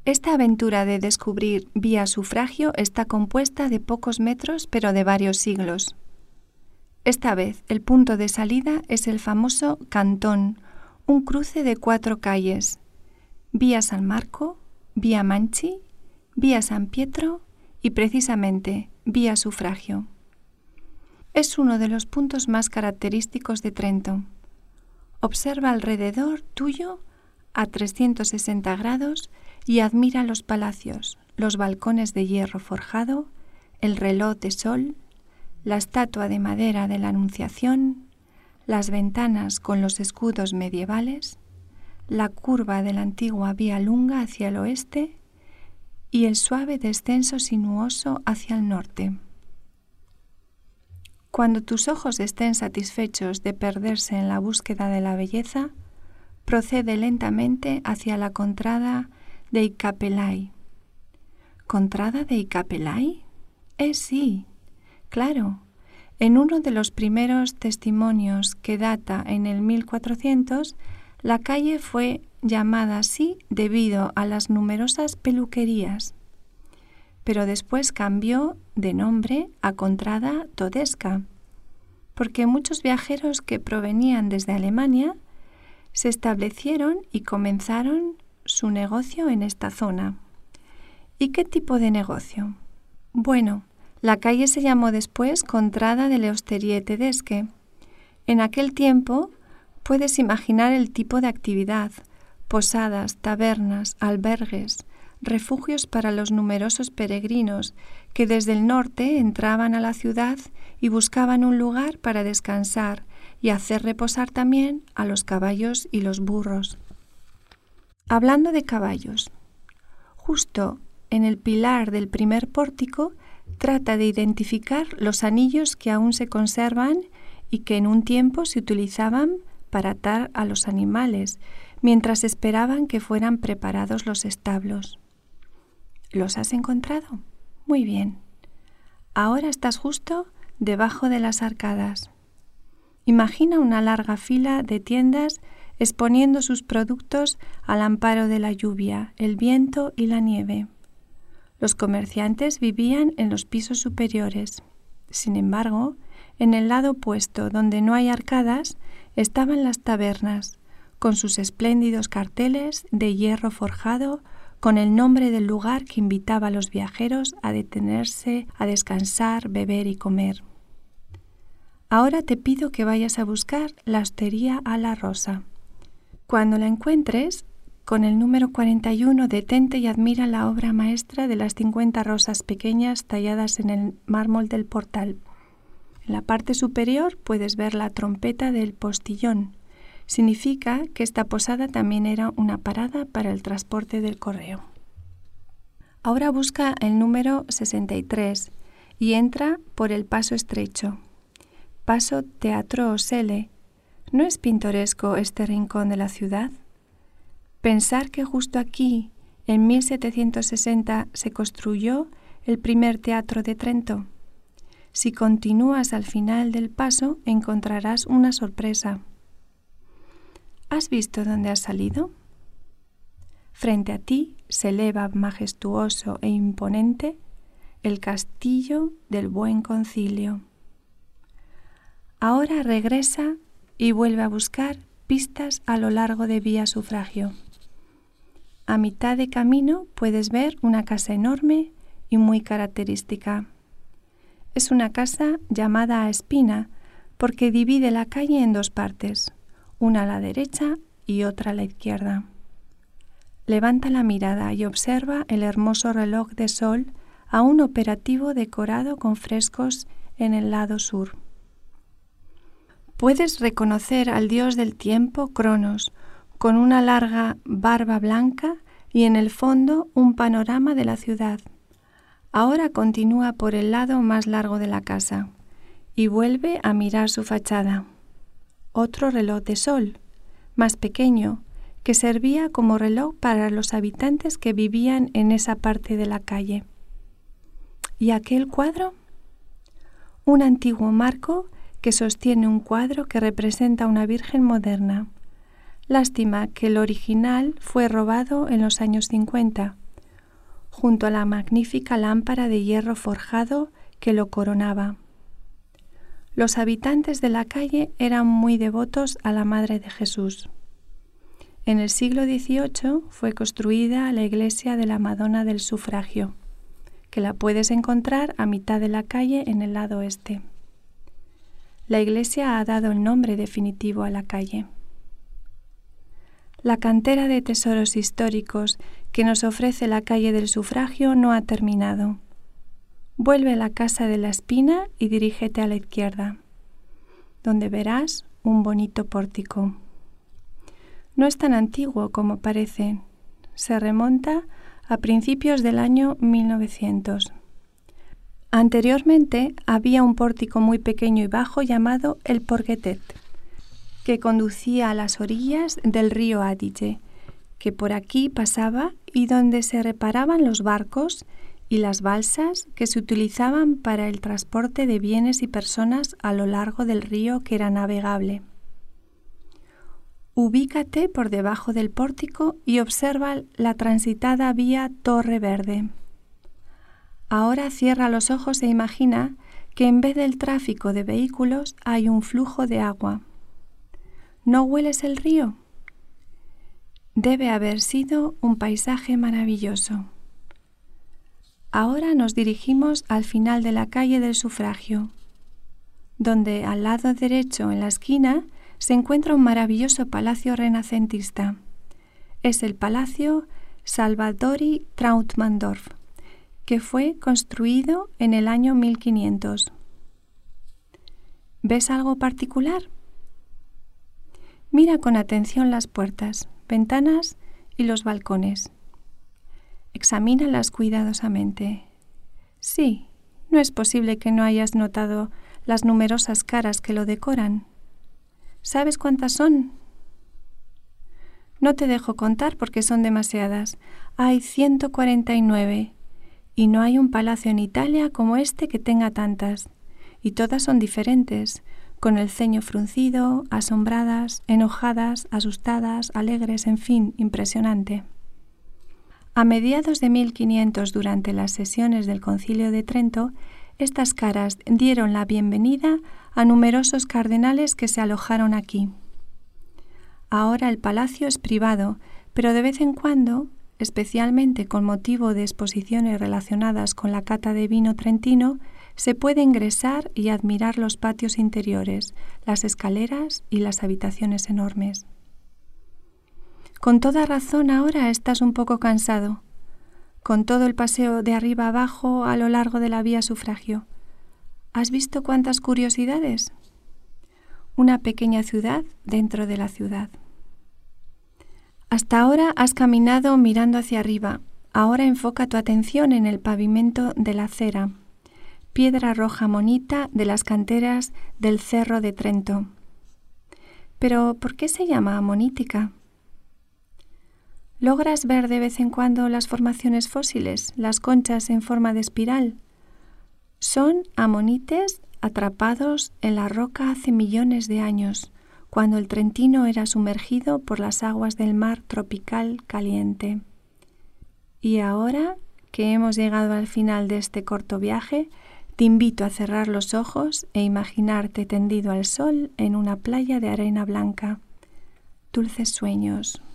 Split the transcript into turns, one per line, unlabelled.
Esta aventura de descubrir vía sufragio está compuesta de pocos metros, pero de varios siglos. Esta vez, el punto de salida es el famoso Cantón, un cruce de 4 calles: Vía San Marco, Vía Manchi, Vía San Pietro y precisamente Vía Sufragio. Es uno de los puntos más característicos de Trento. Observa alrededor tuyo a 360 grados y admira los palacios, los balcones de hierro forjado, el reloj de sol, la estatua de madera de la Anunciación, las ventanas con los escudos medievales, la curva de la antigua Vía Lunga hacia el oeste y el suave descenso sinuoso hacia el norte. Cuando tus ojos estén satisfechos de perderse en la búsqueda de la belleza, procede lentamente hacia la contrada de I Capellai. ¿Contrada de I Capellai? Sí, claro. En uno de los primeros testimonios, que data en el 1400, la calle fue llamada así debido a las numerosas peluquerías, pero después cambió de nombre a Contrada Todesca, porque muchos viajeros que provenían desde Alemania se establecieron y comenzaron su negocio en esta zona. ¿Y qué tipo de negocio? Bueno, la calle se llamó después Contrada delle Osterie Tedesche. En aquel tiempo puedes imaginar el tipo de actividad: posadas, tabernas, albergues, refugios para los numerosos peregrinos que desde el norte entraban a la ciudad y buscaban un lugar para descansar y hacer reposar también a los caballos y los burros. Hablando de caballos, justo en el pilar del primer pórtico trata de identificar los anillos que aún se conservan y que en un tiempo se utilizaban para atar a los animales, mientras esperaban que fueran preparados los establos. ¿Los has encontrado? Muy bien. Ahora estás justo debajo de las arcadas. Imagina una larga fila de tiendas exponiendo sus productos al amparo de la lluvia, el viento y la nieve. Los comerciantes vivían en los pisos superiores. Sin embargo, en el lado opuesto, donde no hay arcadas, estaban las tabernas, con sus espléndidos carteles de hierro forjado con el nombre del lugar que invitaba a los viajeros a detenerse, a descansar, beber y comer. Ahora te pido que vayas a buscar la Hostería alla Rosa. Cuando la encuentres, con el número 41 detente y admira la obra maestra de las 50 rosas pequeñas talladas en el mármol del portal. En la parte superior puedes ver la trompeta del postillón. Significa que esta posada también era una parada para el transporte del correo. Ahora busca el número 63 y entra por el paso estrecho. Paso Teatro Osele. ¿No es pintoresco este rincón de la ciudad? Pensar que justo aquí, en 1760, se construyó el primer teatro de Trento. Si continúas al final del paso, encontrarás una sorpresa. ¿Has visto dónde has salido? Frente a ti se eleva majestuoso e imponente el castillo del Buen Concilio. Ahora regresa y vuelve a buscar pistas a lo largo de Vía Sufragio. A mitad de camino puedes ver una casa enorme y muy característica. Es una casa llamada a Espina porque divide la calle en 2 partes, una a la derecha y otra a la izquierda. Levanta la mirada y observa el hermoso reloj de sol aún operativo decorado con frescos en el lado sur. Puedes reconocer al dios del tiempo, Cronos, con una larga barba blanca y en el fondo un panorama de la ciudad. Ahora continúa por el lado más largo de la casa y vuelve a mirar su fachada. Otro reloj de sol, más pequeño, que servía como reloj para los habitantes que vivían en esa parte de la calle. ¿Y aquel cuadro? Un antiguo marco que sostiene un cuadro que representa a una virgen moderna. Lástima que el original fue robado en los años 50, junto a la magnífica lámpara de hierro forjado que lo coronaba. Los habitantes de la calle eran muy devotos a la Madre de Jesús. En el siglo XVIII fue construida la iglesia de la Madonna del Sufragio, que la puedes encontrar a mitad de la calle en el lado este. La iglesia ha dado el nombre definitivo a la calle. La cantera de tesoros históricos que nos ofrece la calle del Sufragio no ha terminado. Vuelve a la Casa de la Espina y dirígete a la izquierda, donde verás un bonito pórtico. No es tan antiguo como parece. Se remonta a principios del año 1900. Anteriormente había un pórtico muy pequeño y bajo llamado el Porgetet, que conducía a las orillas del río Adige, que por aquí pasaba y donde se reparaban los barcos y las balsas que se utilizaban para el transporte de bienes y personas a lo largo del río que era navegable. Ubícate por debajo del pórtico y observa la transitada vía Torre Verde. Ahora cierra los ojos e imagina que en vez del tráfico de vehículos hay un flujo de agua. ¿No hueles el río? Debe haber sido un paisaje maravilloso. Ahora nos dirigimos al final de la calle del Sufragio, donde al lado derecho en la esquina se encuentra un maravilloso palacio renacentista. Es el Palacio Salvatori Trautmannsdorff, que fue construido en el año 1500. ¿Ves algo particular? Mira con atención las puertas, ventanas y los balcones. Examínalas cuidadosamente. Sí, no es posible que no hayas notado las numerosas caras que lo decoran. ¿Sabes cuántas son? No te dejo contar porque son demasiadas. Hay 149 y no hay un palacio en Italia como este que tenga tantas. Y todas son diferentes, con el ceño fruncido, asombradas, enojadas, asustadas, alegres, en fin, impresionante. A mediados de 1500, durante las sesiones del Concilio de Trento, estas caras dieron la bienvenida a numerosos cardenales que se alojaron aquí. Ahora el palacio es privado, pero de vez en cuando, especialmente con motivo de exposiciones relacionadas con la cata de vino trentino, se puede ingresar y admirar los patios interiores, las escaleras y las habitaciones enormes. Con toda razón ahora estás un poco cansado, con todo el paseo de arriba abajo a lo largo de la vía Sufragio. ¿Has visto cuántas curiosidades? Una pequeña ciudad dentro de la ciudad. Hasta ahora has caminado mirando hacia arriba. Ahora enfoca tu atención en el pavimento de la acera, piedra roja monita de las canteras del Cerro de Trento. Pero, ¿por qué se llama amonítica? ¿Logras ver de vez en cuando las formaciones fósiles, las conchas en forma de espiral? Son amonites atrapados en la roca hace millones de años, cuando el Trentino era sumergido por las aguas del mar tropical caliente. Y ahora que hemos llegado al final de este corto viaje, te invito a cerrar los ojos e imaginarte tendido al sol en una playa de arena blanca. Dulces sueños.